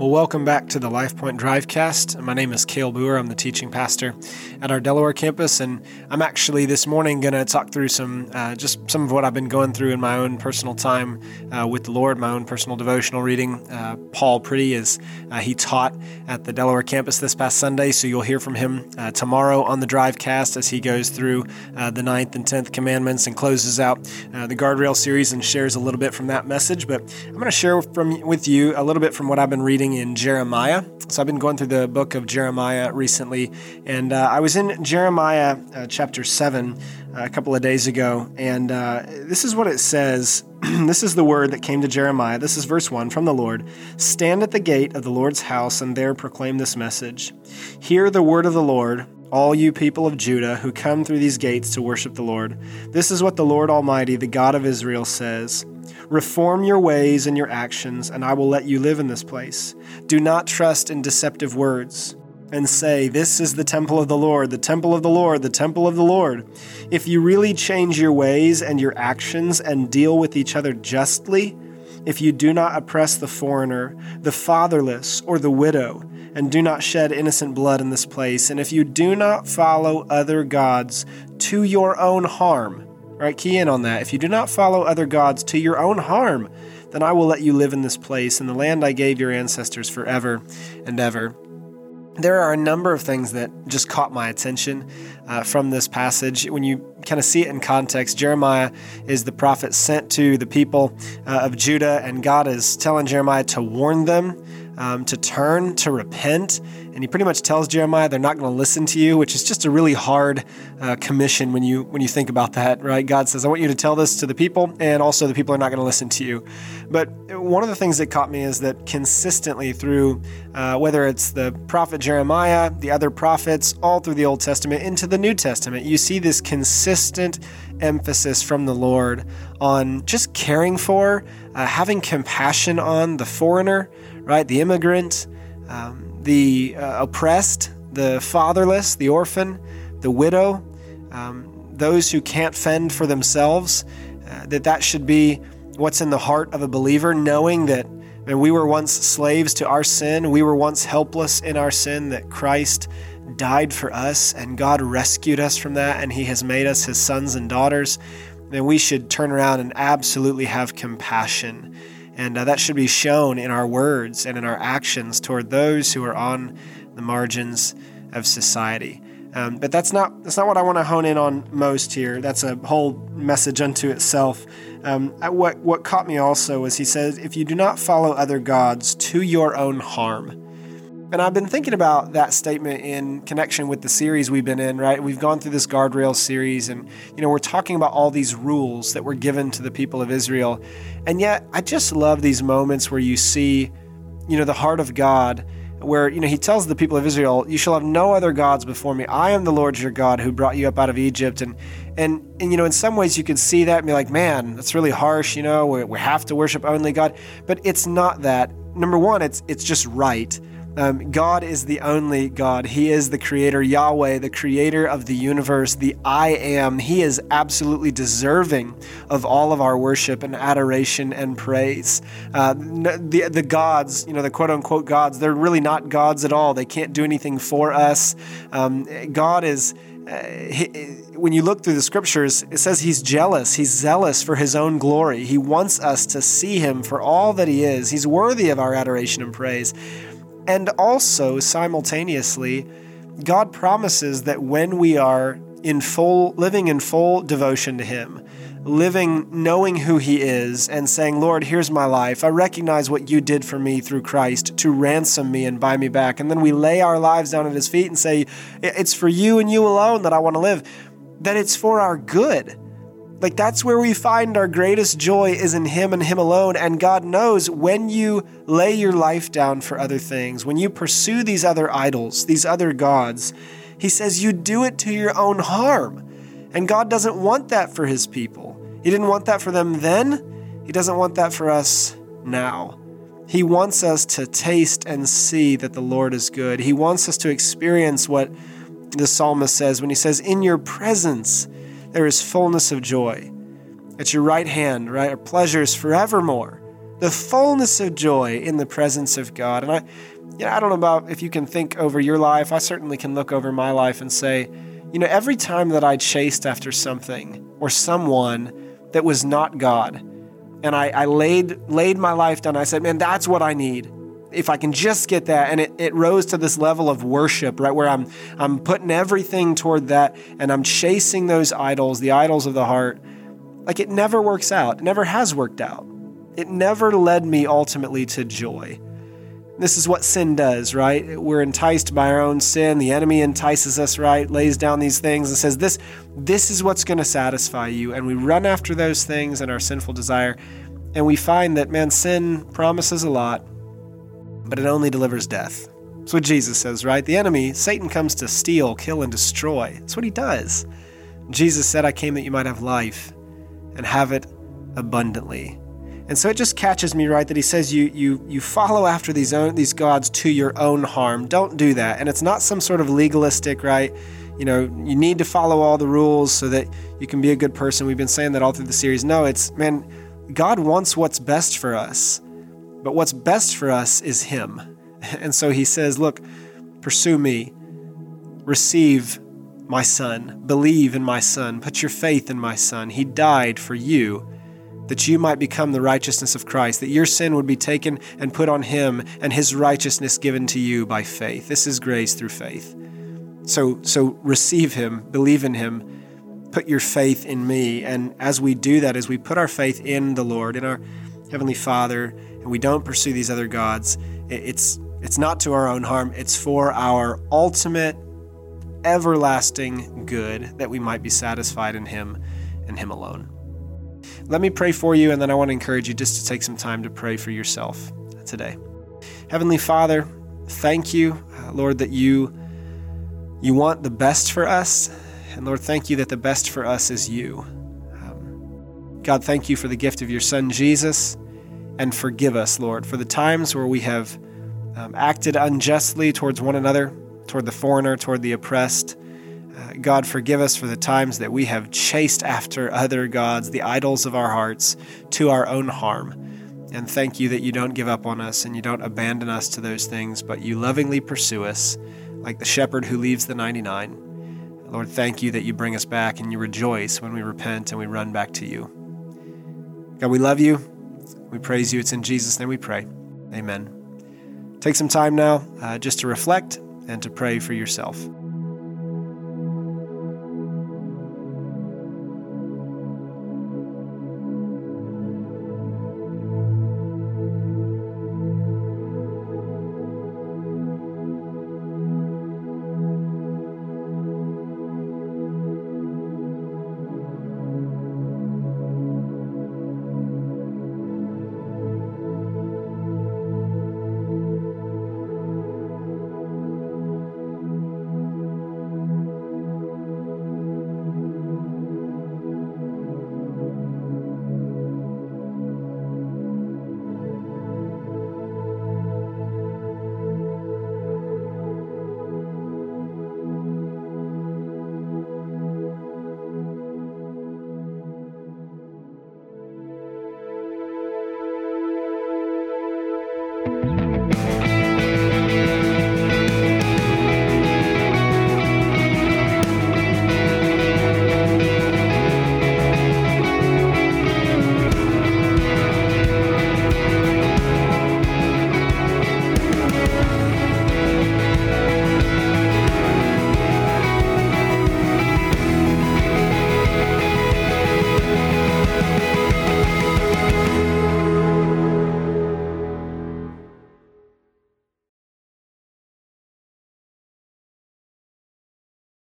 Well, welcome back to the LifePoint Drivecast. My name is Cale Boer. I'm the teaching pastor at our Delaware campus, and I'm actually this morning going to talk through some of what I've been going through in my own personal time with the Lord, my own personal devotional reading. Paul Pretty he taught at the Delaware campus this past Sunday, so you'll hear from him tomorrow on the Drivecast as he goes through the 9th and 10th commandments and closes out the Guardrail series and shares a little bit from that message. But I'm going to share with you a little bit from what I've been reading in Jeremiah. So I've been going through the book of Jeremiah recently, and I was in Jeremiah chapter 7 a couple of days ago, and this is what it says. This is the word that came to Jeremiah. This is verse 1 from the Lord. Stand at the gate of the Lord's house and there proclaim this message. Hear the word of the Lord, all you people of Judah who come through these gates to worship the Lord. This is what the Lord Almighty, the God of Israel, says. Reform your ways and your actions, and I will let you live in this place. Do not trust in deceptive words and say, this is the temple of the Lord, the temple of the Lord, the temple of the Lord. If you really change your ways and your actions and deal with each other justly, if you do not oppress the foreigner, the fatherless, or the widow, and do not shed innocent blood in this place, and if you do not follow other gods to your own harm, right, key in on that. If you do not follow other gods to your own harm, then I will let you live in this place, in the land I gave your ancestors forever and ever. There are a number of things that just caught my attention from this passage. When you kind of see it in context, Jeremiah is the prophet sent to the people of Judah, and God is telling Jeremiah to warn them, to turn, to repent. And he pretty much tells Jeremiah they're not going to listen to you, which is just a really hard commission when you think about that, right? God says, I want you to tell this to the people, and also the people are not going to listen to you. But one of the things that caught me is that consistently through, whether it's the prophet Jeremiah, the other prophets, all through the Old Testament into the New Testament, you see this consistent emphasis from the Lord on just caring for, having compassion on the foreigner, right? The immigrant, the oppressed, the fatherless, the orphan, the widow, those who can't fend for themselves, that should be what's in the heart of a believer, knowing that we were once slaves to our sin, we were once helpless in our sin, that Christ died for us, and God rescued us from that, and He has made us His sons and daughters, and we should turn around and absolutely have compassion. And that should be shown in our words and in our actions toward those who are on the margins of society. But that's not what I want to hone in on most here. That's a whole message unto itself. What caught me also was he says, if you do not follow other gods to your own harm. And I've been thinking about that statement in connection with the series we've been in, right? We've gone through this Guardrail series, and we're talking about all these rules that were given to the people of Israel. And yet, I just love these moments where you see, the heart of God, where, He tells the people of Israel, you shall have no other gods before me. I am the Lord your God who brought you up out of Egypt. And in some ways you could see that and be like, man, that's really harsh, we have to worship only God. But it's not that. Number one, it's just right. God is the only God. He is the creator, Yahweh, the creator of the universe, the I am. He is absolutely deserving of all of our worship and adoration and praise. The gods, the quote unquote gods, they're really not gods at all. They can't do anything for us. God is, when you look through the scriptures, it says He's jealous. He's zealous for His own glory. He wants us to see Him for all that He is. He's worthy of our adoration and praise. And also, simultaneously, God promises that when we are living in full devotion to Him, living knowing who He is and saying, Lord, here's my life. I recognize what you did for me through Christ to ransom me and buy me back. And then we lay our lives down at His feet and say, it's for you and you alone that I want to live, that it's for our good. Like, that's where we find our greatest joy is in Him and Him alone. And God knows when you lay your life down for other things, when you pursue these other idols, these other gods, He says you do it to your own harm. And God doesn't want that for His people. He didn't want that for them then. He doesn't want that for us now. He wants us to taste and see that the Lord is good. He wants us to experience what the psalmist says when he says, in your presence, there is fullness of joy. At your right hand, right, are pleasures forevermore. The fullness of joy in the presence of God. And I don't know about if you can think over your life. I certainly can look over my life and say, every time that I chased after something or someone that was not God, and I laid my life down, I said, man, that's what I need. If I can just get that, and it rose to this level of worship, right, where I'm putting everything toward that, and I'm chasing those idols, the idols of the heart. Like, it never works out. It never has worked out. It never led me ultimately to joy. This is what sin does, right? We're enticed by our own sin. The enemy entices us, right? Lays down these things and says, this is what's going to satisfy you. And we run after those things in our sinful desire. And we find that, man, sin promises a lot, but it only delivers death. That's what Jesus says, right? The enemy, Satan, comes to steal, kill, and destroy. That's what he does. Jesus said, I came that you might have life and have it abundantly. And so it just catches me, right, that he says you follow after these gods to your own harm. Don't do that. And it's not some sort of legalistic, right? You need to follow all the rules so that you can be a good person. We've been saying that all through the series. No, it's, man, God wants what's best for us, but what's best for us is him. And so he says, look, pursue me, receive my son, believe in my son, put your faith in my son. He died for you, that you might become the righteousness of Christ, that your sin would be taken and put on him and his righteousness given to you by faith. This is grace through faith. So receive him, believe in him, put your faith in me. And as we do that, as we put our faith in the Lord, in our Heavenly Father, and we don't pursue these other gods, it's not to our own harm. It's for our ultimate, everlasting good, that we might be satisfied in him and him alone. Let me pray for you, and then I want to encourage you just to take some time to pray for yourself today. Heavenly Father, thank you, Lord, that you want the best for us. And Lord, thank you that the best for us is you. God, thank you for the gift of your Son, Jesus, and forgive us, Lord, for the times where we have acted unjustly towards one another, toward the foreigner, toward the oppressed. God, forgive us for the times that we have chased after other gods, the idols of our hearts, to our own harm. And thank you that you don't give up on us and you don't abandon us to those things, but you lovingly pursue us like the shepherd who leaves the 99. Lord, thank you that you bring us back and you rejoice when we repent and we run back to you. God, we love you. We praise you. It's in Jesus' name we pray. Amen. Take some time now just to reflect and to pray for yourself.